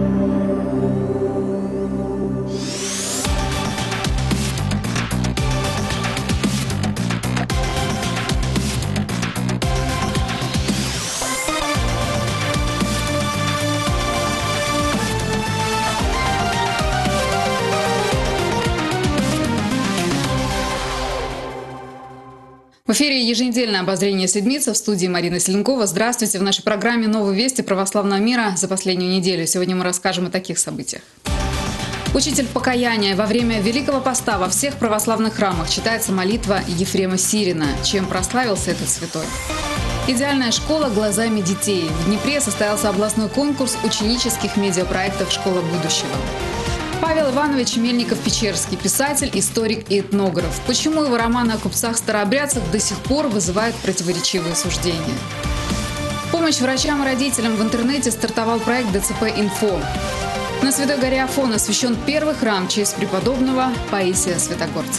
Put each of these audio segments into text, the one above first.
В эфире еженедельное обозрение седмицы, в студии Марина Селенкова. Здравствуйте! В нашей программе «Новые вести православного мира» за последнюю неделю. Сегодня мы расскажем о таких событиях. Учитель покаяния. Во время Великого Поста во всех православных храмах читается молитва Ефрема Сирина, чем прославился этот святой. Идеальная школа глазами детей. В Днепре состоялся областной конкурс ученических медиапроектов «Школа будущего». Павел Иванович Мельников-Печерский, писатель, историк и этнограф. Почему его романы о купцах-старообрядцах до сих пор вызывают противоречивые суждения? Помощь врачам и родителям. В интернете стартовал проект ДЦП-Инфо. На Святой горе Афон освящен первый храм в честь преподобного Паисия Святогорца.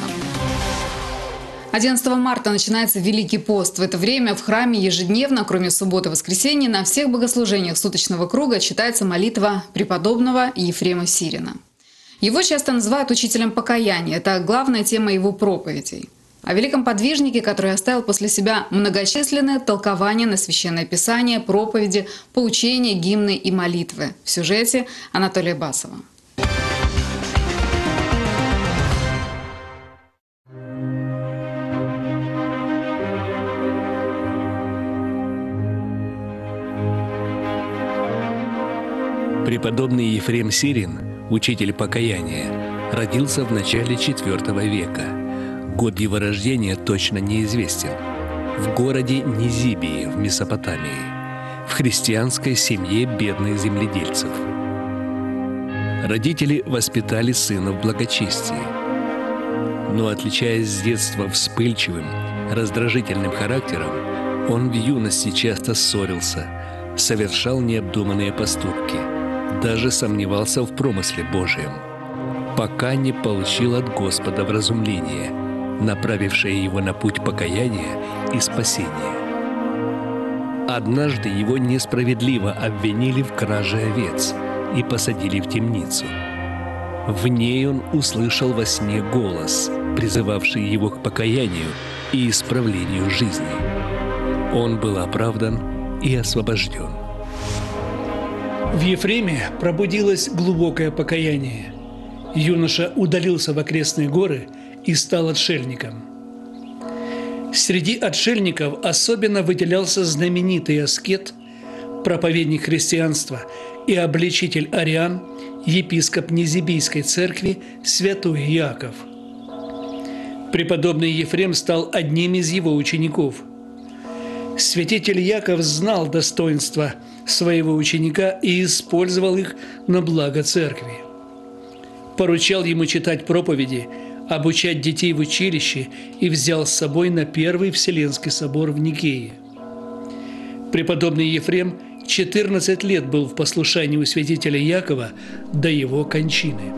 11 марта начинается Великий пост. В это время в храме ежедневно, кроме субботы и воскресенья, на всех богослужениях суточного круга читается молитва преподобного Ефрема Сирина. Его часто называют учителем покаяния. Это главная тема его проповедей. О великом подвижнике, который оставил после себя многочисленные толкования на Священное Писание, проповеди, поучения, гимны и молитвы. В сюжете Анатолия Басова. Преподобный Ефрем Сирин, учитель покаяния, родился в начале IV века. Год его рождения точно неизвестен. В городе Низибии в Месопотамии, в христианской семье бедных земледельцев. Родители воспитали сына в благочестии. Но, отличаясь с детства вспыльчивым, раздражительным характером, он в юности часто ссорился, совершал необдуманные поступки, даже сомневался в промысле Божьем, пока не получил от Господа вразумление, направившее его на путь покаяния и спасения. Однажды его несправедливо обвинили в краже овец и посадили в темницу. В ней он услышал во сне голос, призывавший его к покаянию и исправлению жизни. Он был оправдан и освобожден. В Ефреме пробудилось глубокое покаяние. Юноша удалился в окрестные горы и стал отшельником. Среди отшельников особенно выделялся знаменитый аскет, проповедник христианства и обличитель ариан, епископ Низибийской церкви святой Иаков. Преподобный Ефрем стал одним из его учеников. Святитель Иаков знал достоинства своего ученика и использовал их на благо церкви. Поручал ему читать проповеди, обучать детей в училище и взял с собой на Первый Вселенский собор в Никее. Преподобный Ефрем 14 лет был в послушании у святителя Иакова до его кончины.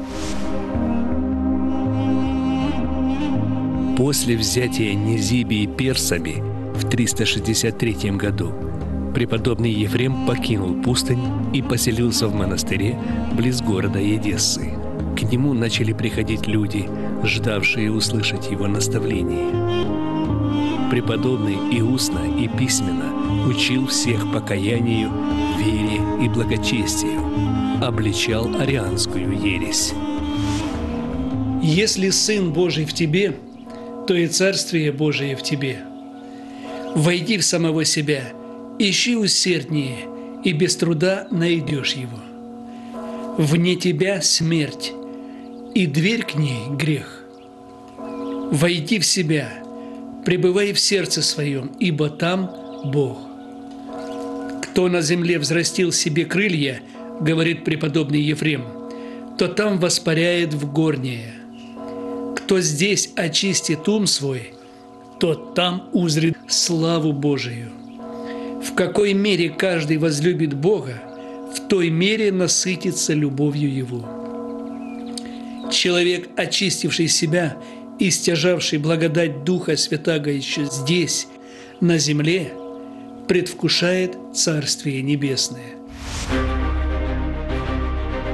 После взятия Низибии персами в 363 году преподобный Ефрем покинул пустынь и поселился в монастыре близ города Эдессы. К нему начали приходить люди, ждавшие услышать его наставления. Преподобный и устно, и письменно учил всех покаянию, вере и благочестию, обличал арианскую ересь. «Если Сын Божий в тебе, то и Царствие Божие в тебе. Войди в самого себя, ищи усерднее, и без труда найдешь его. Вне тебя смерть, и дверь к ней – грех. Войди в себя, пребывай в сердце своем, ибо там Бог. Кто на земле взрастил себе крылья, говорит преподобный Ефрем, то там воспаряет в горнее. Кто здесь очистит ум свой, тот там узрит славу Божию. В какой мере каждый возлюбит Бога, в той мере насытится любовью Его. Человек, очистивший себя и стяжавший благодать Духа Святаго еще здесь, на земле, предвкушает Царствие Небесное».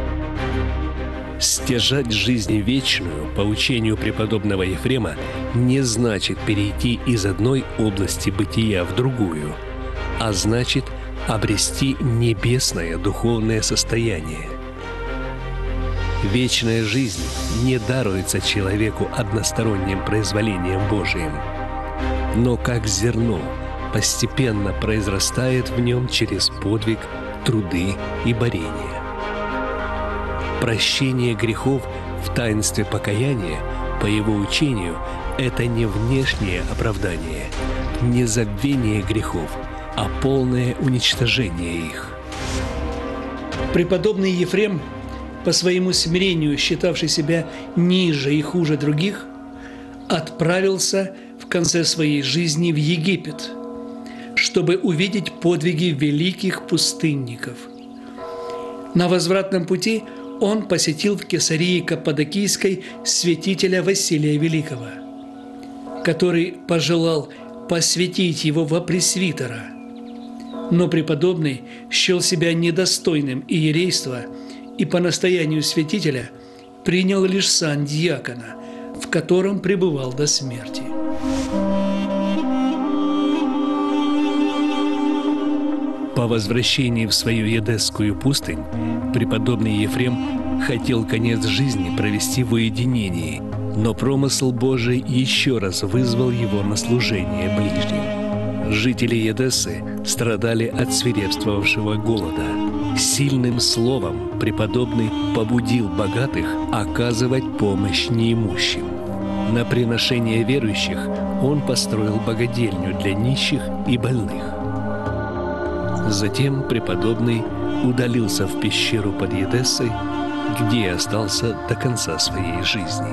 Стяжать жизнь вечную, по учению преподобного Ефрема, не значит перейти из одной области бытия в другую, а значит обрести небесное духовное состояние. Вечная жизнь не даруется человеку односторонним произволением Божиим, но как зерно постепенно произрастает в нем через подвиг, труды и борения. Прощение грехов в таинстве покаяния, по его учению, это не внешнее оправдание, не забвение грехов, а полное уничтожение их. Преподобный Ефрем, по своему смирению, считавший себя ниже и хуже других, отправился в конце своей жизни в Египет, чтобы увидеть подвиги великих пустынников. На возвратном пути он посетил в Кесарии Каппадокийской святителя Василия Великого, который пожелал посвятить его во пресвитера. Но преподобный счел себя недостойным иерейства и по настоянию святителя принял лишь сан диакона, в котором пребывал до смерти. По возвращении в свою Едесскую пустынь преподобный Ефрем хотел конец жизни провести в уединении, но промысл Божий еще раз вызвал его на служение ближним. Жители Едессы страдали от свирепствовавшего голода. Сильным словом преподобный побудил богатых оказывать помощь неимущим. На приношение верующих он построил богадельню для нищих и больных. Затем преподобный удалился в пещеру под Едессой, где остался до конца своей жизни.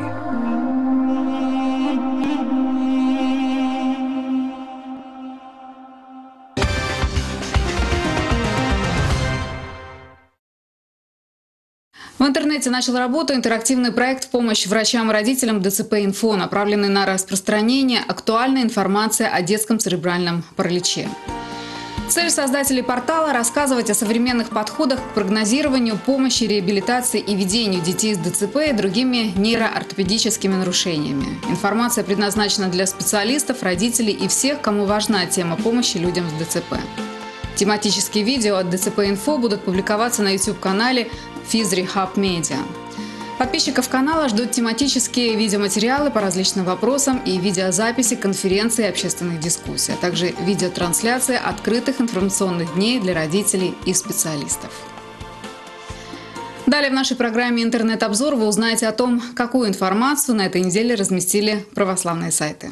В интернете начал работу интерактивный проект в помощь врачам и родителям ДЦП-инфо, направленный на распространение актуальной информации о детском церебральном параличе. Цель создателей портала – рассказывать о современных подходах к прогнозированию, помощи, реабилитации и ведению детей с ДЦП и другими нейроортопедическими нарушениями. Информация предназначена для специалистов, родителей и всех, кому важна тема помощи людям с ДЦП. Тематические видео от ДЦП-инфо будут публиковаться на YouTube-канале Physrehab Media. Подписчиков канала ждут тематические видеоматериалы по различным вопросам и видеозаписи конференций и общественных дискуссий, а также видеотрансляции открытых информационных дней для родителей и специалистов. Далее в нашей программе «Интернет-обзор» вы узнаете о том, какую информацию на этой неделе разместили православные сайты.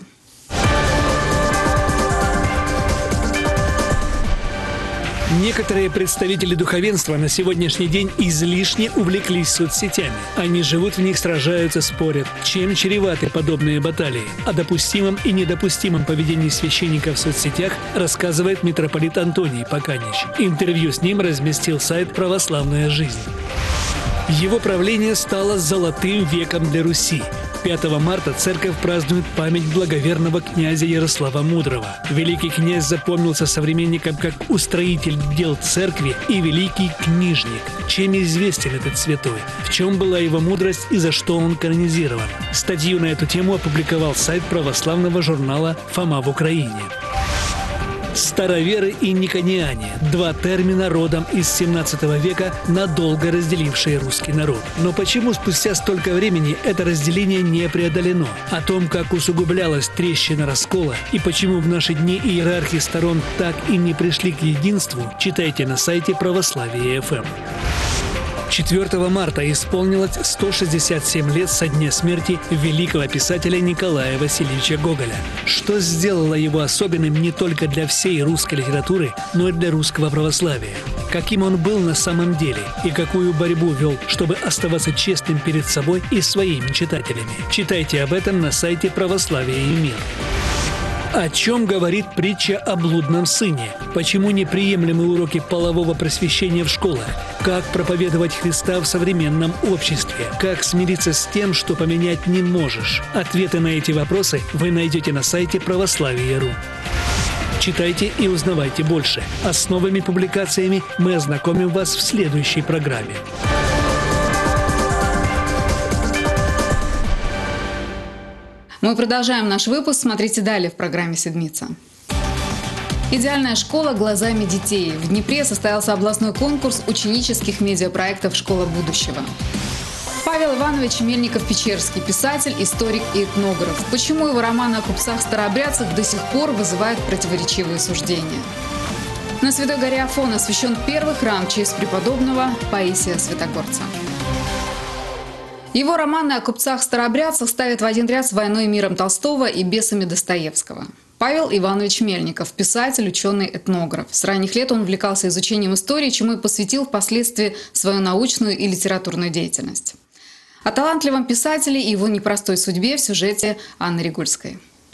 Некоторые представители духовенства на сегодняшний день излишне увлеклись соцсетями. Они живут в них, сражаются, спорят. Чем чреваты подобные баталии? О допустимом и недопустимом поведении священника в соцсетях рассказывает митрополит Антоний Поканич. Интервью с ним разместил сайт «Православная жизнь». Его правление стало золотым веком для Руси. 5 марта церковь празднует память благоверного князя Ярослава Мудрого. Великий князь запомнился современникам как устроитель дел церкви и великий книжник. Чем известен этот святой? В чем была его мудрость и за что он канонизирован? Статью на эту тему опубликовал сайт православного журнала «Фома в Украине». Староверы и никониане – два термина родом из 17 века, надолго разделившие русский народ. Но почему спустя столько времени это разделение не преодолено? О том, как усугублялась трещина раскола и почему в наши дни иерархи сторон так и не пришли к единству, читайте на сайте Православия.ФМ. 4 марта исполнилось 167 лет со дня смерти великого писателя Николая Васильевича Гоголя. Что сделало его особенным не только для всей русской литературы, но и для русского православия? Каким он был на самом деле и какую борьбу вел, чтобы оставаться честным перед собой и своими читателями? Читайте об этом на сайте «Православие и мир». О чем говорит притча о блудном сыне? Почему неприемлемы уроки полового просвещения в школах? Как проповедовать Христа в современном обществе? Как смириться с тем, что поменять не можешь? Ответы на эти вопросы вы найдете на сайте Православия.ру. Читайте и узнавайте больше. А с новыми публикациями мы ознакомим вас в следующей программе. Мы продолжаем наш выпуск. Смотрите далее в программе «Седмица». Идеальная школа глазами детей. В Днепре состоялся областной конкурс ученических медиапроектов «Школа будущего». Павел Иванович Мельников-Печерский – писатель, историк и этнограф. Почему его романы о купцах-старообрядцах до сих пор вызывают противоречивые суждения? На Святой горе Афон освящен первый храм в честь преподобного Паисия Святогорца. Его романы о купцах-старообрядцах ставят в один ряд с «Войной и миром» Толстого и «Бесами» Достоевского. Павел Иванович Мельников – писатель, ученый, этнограф. С ранних лет он увлекался изучением истории, чему и посвятил впоследствии свою научную и литературную деятельность. О талантливом писателе и его непростой судьбе в сюжете Анны Ригульской.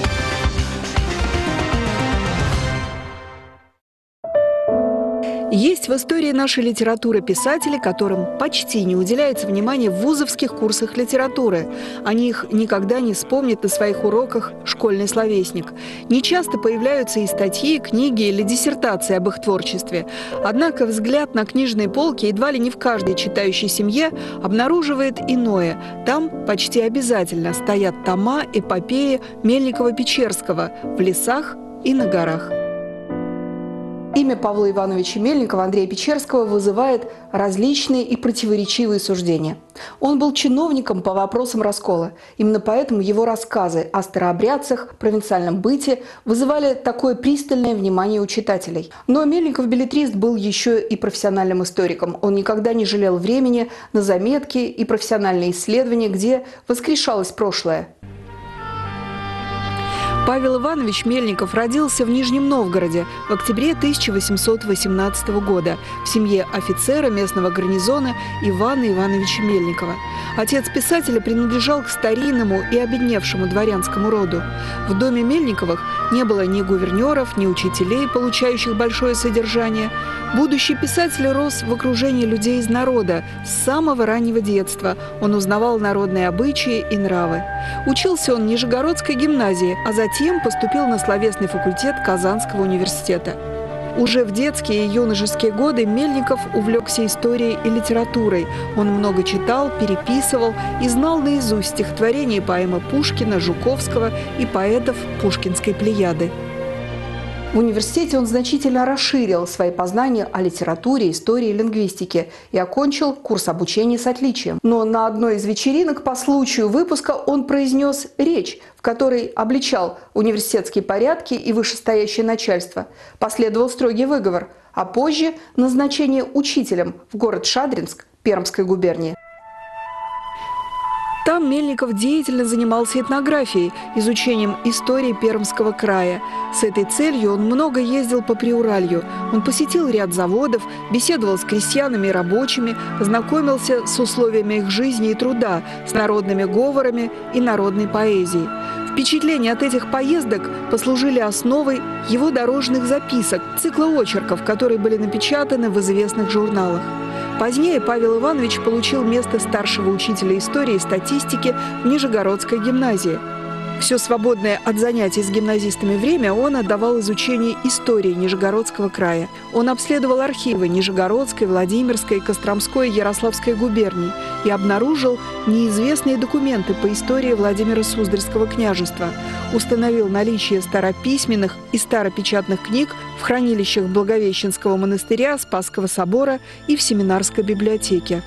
Есть в истории нашей литературы писатели, которым почти не уделяется внимания в вузовских курсах литературы. Они их никогда не вспомнят на своих уроках «Школьный словесник». Нечасто появляются и статьи, книги или диссертации об их творчестве. Однако взгляд на книжные полки едва ли не в каждой читающей семье обнаруживает иное. Там почти обязательно стоят тома эпопеи Мельникова-Печерского в лесах и на горах. Имя Павла Ивановича Мельникова Андрея Печерского вызывает различные и противоречивые суждения. Он был чиновником по вопросам раскола. Именно поэтому его рассказы о старообрядцах, провинциальном быте вызывали такое пристальное внимание у читателей. Но Мельников-беллетрист был еще и профессиональным историком. Он никогда не жалел времени на заметки и профессиональные исследования, где воскрешалось прошлое. Павел Иванович Мельников родился в Нижнем Новгороде в октябре 1818 года в семье офицера местного гарнизона Ивана Ивановича Мельникова. Отец писателя принадлежал к старинному и обедневшему дворянскому роду. В доме Мельниковых не было ни гувернеров, ни учителей, получающих большое содержание. Будущий писатель рос в окружении людей из народа. С самого раннего детства он узнавал народные обычаи и нравы. Учился он в Нижегородской гимназии, а затем поступил на словесный факультет Казанского университета. Уже в детские и юношеские годы Мельников увлекся историей и литературой. Он много читал, переписывал и знал наизусть стихотворения и поэмы Пушкина, Жуковского и поэтов Пушкинской плеяды. В университете он значительно расширил свои познания о литературе, истории и лингвистике и окончил курс обучения с отличием. Но на одной из вечеринок по случаю выпуска он произнес речь, в которой обличал университетские порядки и вышестоящее начальство. Последовал строгий выговор, а позже назначение учителем в город Шадринск Пермской губернии. Там Мельников деятельно занимался этнографией, изучением истории Пермского края. С этой целью он много ездил по Приуралью. Он посетил ряд заводов, беседовал с крестьянами и рабочими, знакомился с условиями их жизни и труда, с народными говорами и народной поэзией. Впечатления от этих поездок послужили основой его дорожных записок, цикла очерков, которые были напечатаны в известных журналах. Позднее Павел Иванович получил место старшего учителя истории и статистики в Нижегородской гимназии. Все свободное от занятий с гимназистами время он отдавал изучению истории Нижегородского края. Он обследовал архивы Нижегородской, Владимирской, Костромской и Ярославской губерний и обнаружил неизвестные документы по истории Владимира Суздальского княжества. Установил наличие старописьменных и старопечатных книг в хранилищах Благовещенского монастыря, Спасского собора и в семинарской библиотеке.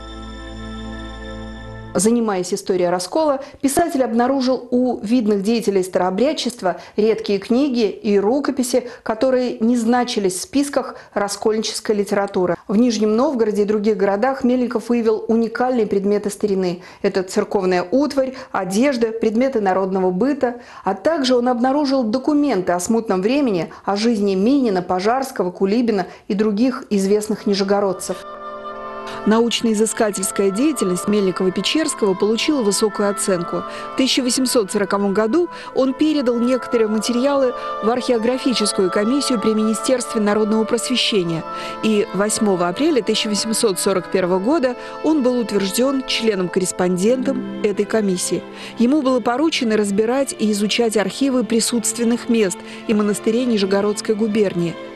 Занимаясь историей раскола, писатель обнаружил у видных деятелей старообрядчества редкие книги и рукописи, которые не значились в списках раскольнической литературы. В Нижнем Новгороде и других городах Мельников выявил уникальные предметы старины. Это церковная утварь, одежда, предметы народного быта, а также он обнаружил документы о смутном времени, о жизни Минина, Пожарского, Кулибина и других известных нижегородцев. Научно-изыскательская деятельность Мельникова-Печерского получила высокую оценку. В 1840 году он передал некоторые материалы в археографическую комиссию при Министерстве народного просвещения. И 8 апреля 1841 года он был утвержден членом-корреспондентом этой комиссии. Ему было поручено разбирать и изучать архивы присутственных мест и монастырей Нижегородской губернии.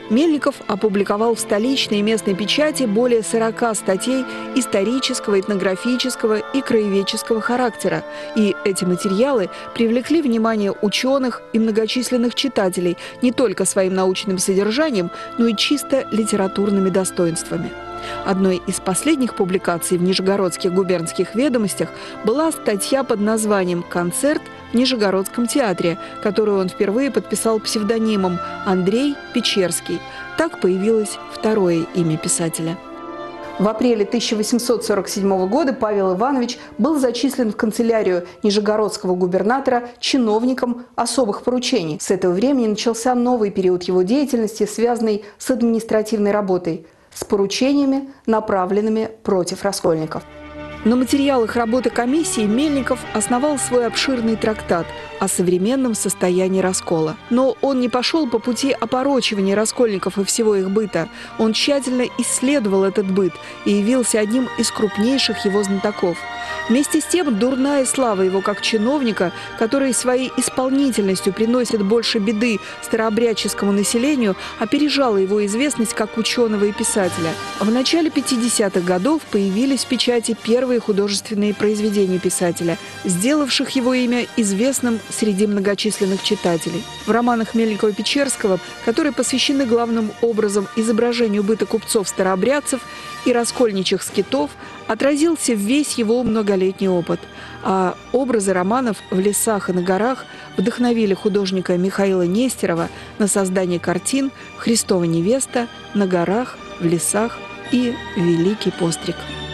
Мельников опубликовал в столичной и местной печати более 40 статей исторического, этнографического и краеведческого характера. И эти материалы привлекли внимание ученых и многочисленных читателей не только своим научным содержанием, но и чисто литературными достоинствами. Одной из последних публикаций в Нижегородских губернских ведомостях была статья под названием «Концерт в Нижегородском театре», которую он впервые подписал псевдонимом Андрей Печерский. Так появилось второе имя писателя. В апреле 1847 года Павел Иванович был зачислен в канцелярию нижегородского губернатора чиновником особых поручений. С этого времени начался новый период его деятельности, связанный с административной работой, с поручениями, направленными против раскольников. На материалах работы комиссии Мельников основал свой обширный трактат о современном состоянии раскола. Но он не пошел по пути опорочивания раскольников и всего их быта. Он тщательно исследовал этот быт и явился одним из крупнейших его знатоков. Вместе с тем, дурная слава его как чиновника, который своей исполнительностью приносит больше беды старообрядческому населению, опережала его известность как ученого и писателя. В начале 50-х годов появились в печати первые художественные произведения писателя, сделавших его имя известным среди многочисленных читателей. В романах Мельникова-Печерского, которые посвящены главным образом изображению быта купцов-старообрядцев и раскольничьих скитов, отразился весь его многолетний опыт. А образы романов «В лесах и на горах» вдохновили художника Михаила Нестерова на создание картин «Христова невеста», «На горах», «В лесах» и «Великий постриг».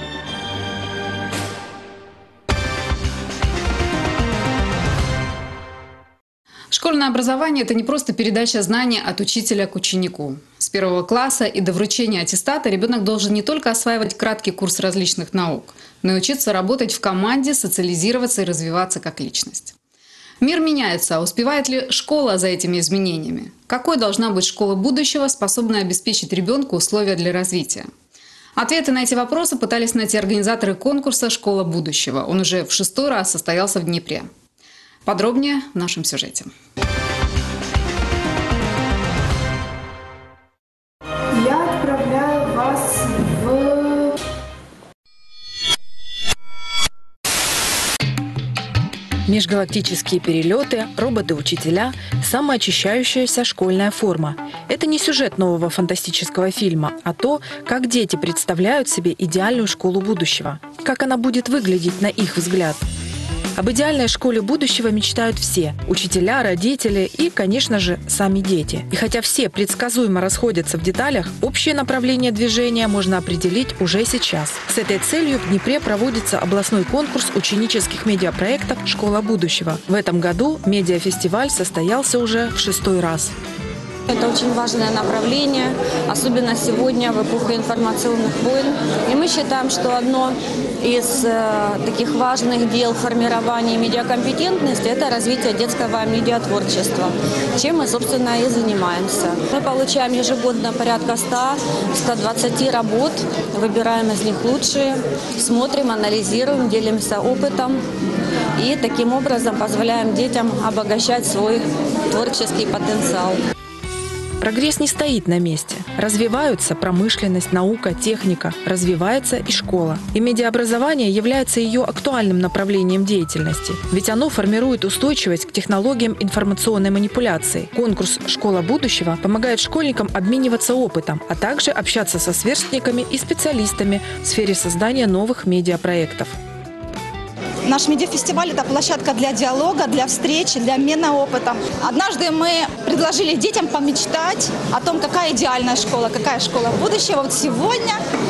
Школьное образование – это не просто передача знаний от учителя к ученику. С 1 класса и до вручения аттестата ребенок должен не только осваивать краткий курс различных наук, но и учиться работать в команде, социализироваться и развиваться как личность. Мир меняется, а успевает ли школа за этими изменениями? Какой должна быть школа будущего, способная обеспечить ребенку условия для развития? Ответы на эти вопросы пытались найти организаторы конкурса «Школа будущего». Он уже в 6-й раз состоялся в Днепре. Подробнее в нашем сюжете. Я отправляю вас в... Межгалактические перелеты, роботы-учителя, самоочищающаяся школьная форма. Это не сюжет нового фантастического фильма, а то, как дети представляют себе идеальную школу будущего. Как она будет выглядеть на их взгляд. Об идеальной школе будущего мечтают все – учителя, родители и, конечно же, сами дети. И хотя все предсказуемо расходятся в деталях, общее направление движения можно определить уже сейчас. С этой целью в Днепре проводится областной конкурс ученических медиапроектов «Школа будущего». В этом году медиафестиваль состоялся уже в 6-й раз. Это очень важное направление, особенно сегодня в эпоху информационных войн. И мы считаем, что одно из таких важных дел формирования медиакомпетентности – это развитие детского медиатворчества, чем мы, собственно, и занимаемся. Мы получаем ежегодно порядка 100-120 работ, выбираем из них лучшие, смотрим, анализируем, делимся опытом и таким образом позволяем детям обогащать свой творческий потенциал. Прогресс не стоит на месте. Развиваются промышленность, наука, техника. Развивается и школа. И медиаобразование является ее актуальным направлением деятельности. Ведь оно формирует устойчивость к технологиям информационной манипуляции. Конкурс «Школа будущего» помогает школьникам обмениваться опытом, а также общаться со сверстниками и специалистами в сфере создания новых медиапроектов. Наш медиафестиваль – это площадка для диалога, для встречи, для обмена опытом. Однажды мы предложили детям помечтать о том, какая идеальная школа, какая школа будущего. Вот сегодня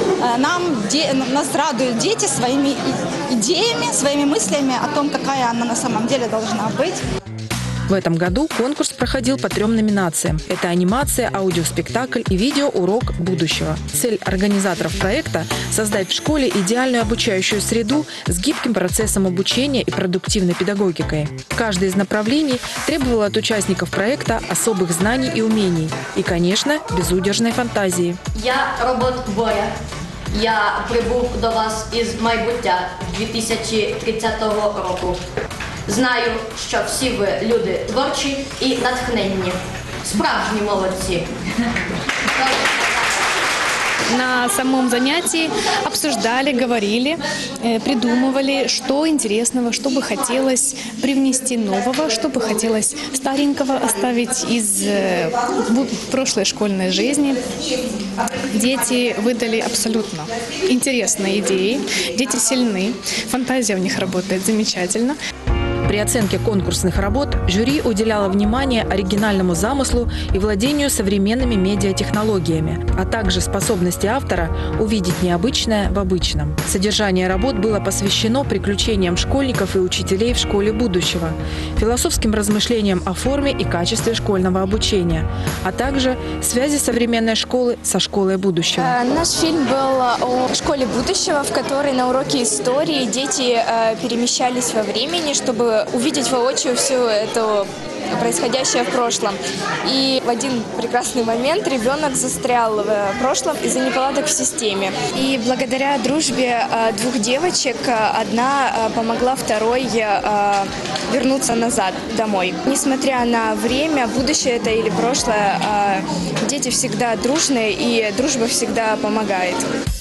нас радуют дети своими идеями, своими мыслями о том, какая она на самом деле должна быть. В этом году конкурс проходил по 3 номинациям. Это анимация, аудиоспектакль и видеоурок будущего. Цель организаторов проекта – создать в школе идеальную обучающую среду с гибким процессом обучения и продуктивной педагогикой. Каждое из направлений требовало от участников проекта особых знаний и умений. И, конечно, безудержной фантазии. Я робот Боря. Я прибув до вас із майбуття 2030 року. Знаю, що всі ви люди творчі і натхненні. Справжні молодці. На самом занятии обсуждали, говорили, придумывали, что интересного, что бы хотелось привнести нового, что бы хотелось старенького оставить из прошлой школьной жизни. Дети выдали абсолютно интересные идеи, дети сильны, фантазия у них работает замечательно. При оценке конкурсных работ жюри уделяло внимание оригинальному замыслу и владению современными медиатехнологиями, а также способности автора увидеть необычное в обычном. Содержание работ было посвящено приключениям школьников и учителей в школе будущего, философским размышлениям о форме и качестве школьного обучения, а также связи современной школы со школой будущего. Наш фильм был о школе будущего, в которой на уроке истории дети перемещались во времени, чтобы увидеть воочию все это происходящее в прошлом. И в один прекрасный момент ребенок застрял в прошлом из-за неполадок в системе. И благодаря дружбе двух девочек одна помогла второй вернуться назад домой. Несмотря на время, будущее это или прошлое, дети всегда дружные, и дружба всегда помогает.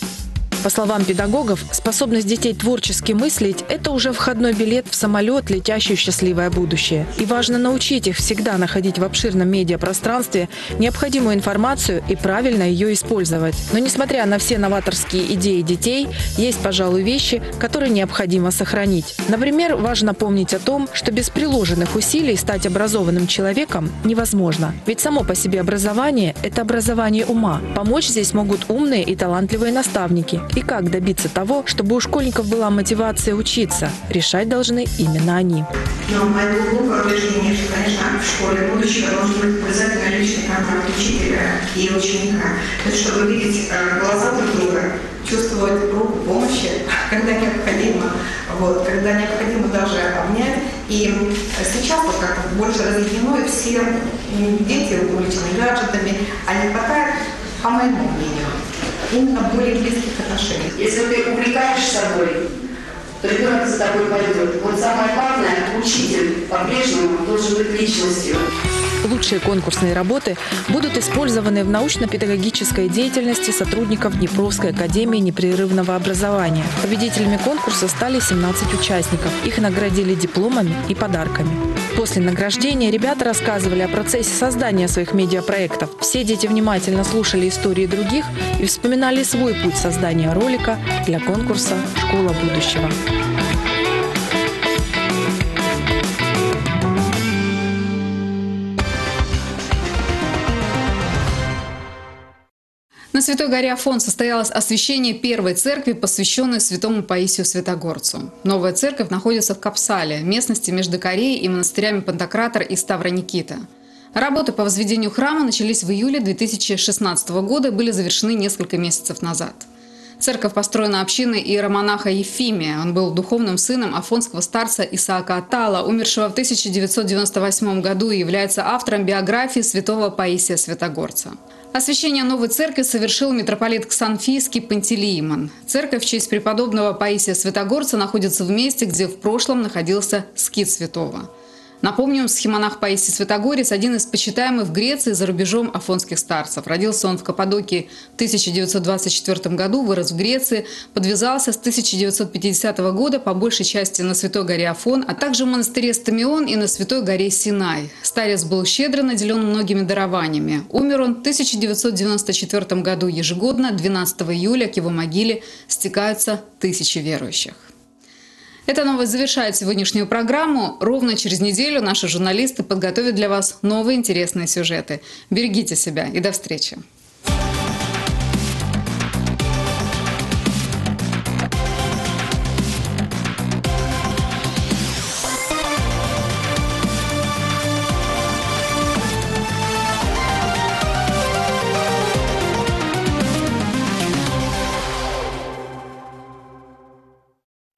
По словам педагогов, способность детей творчески мыслить – это уже входной билет в самолет, летящий в счастливое будущее. И важно научить их всегда находить в обширном медиапространстве необходимую информацию и правильно ее использовать. Но несмотря на все новаторские идеи детей, есть, пожалуй, вещи, которые необходимо сохранить. Например, важно помнить о том, что без приложенных усилий стать образованным человеком невозможно. Ведь само по себе образование – это образование ума. Помочь здесь могут умные и талантливые наставники. И как добиться того, чтобы у школьников была мотивация учиться, решать должны именно они. Но мое глубокое убеждение, что, конечно, в школе будущего должен быть обязательно личный контакт учителя и ученика. То есть, чтобы видеть глаза друг друга, чувствовать руку помощи, когда необходимо, когда необходимо даже обнять. И сейчас вот как больше разъединено, и все дети увлечены гаджетами, а не хватает, по моему мнению, именно более близких отношений. Если ты увлекаешь собой, то ребенок за тобой пойдет. Вот самое главное, учитель по-прежнему должен быть личностью. Лучшие конкурсные работы будут использованы в научно-педагогической деятельности сотрудников Днепровской академии непрерывного образования. Победителями конкурса стали 17 участников. Их наградили дипломами и подарками. После награждения ребята рассказывали о процессе создания своих медиапроектов. Все дети внимательно слушали истории других и вспоминали свой путь создания ролика для конкурса «Школа будущего». На Святой горе Афон состоялось освящение первой церкви, посвященной святому Паисию Святогорцу. Новая церковь находится в Капсале, местности между Кореей и монастырями Пантократор и Ставроникита. Работы по возведению храма начались в июле 2016 года и были завершены несколько месяцев назад. Церковь построена общиной иеромонаха Ефимия. Он был духовным сыном афонского старца Исаака Атала, умершего в 1998 году, и является автором биографии святого Паисия Святогорца. Освящение новой церкви совершил митрополит Ксанфийский Пантелеимон. Церковь в честь преподобного Паисия Святогорца находится в месте, где в прошлом находился скит святого. Напомним, схимонах Паисий Святогорец – один из почитаемых в Греции и за рубежом афонских старцев. Родился он в Каппадокии в 1924 году, вырос в Греции, подвязался с 1950 года по большей части на Святой горе Афон, а также в монастыре Стамион и на Святой горе Синай. Старец был щедро наделен многими дарованиями. Умер он в 1994 году. Ежегодно 12 июля к его могиле стекаются тысячи верующих. Эта новость завершает сегодняшнюю программу. Ровно через неделю наши журналисты подготовят для вас новые интересные сюжеты. Берегите себя и до встречи.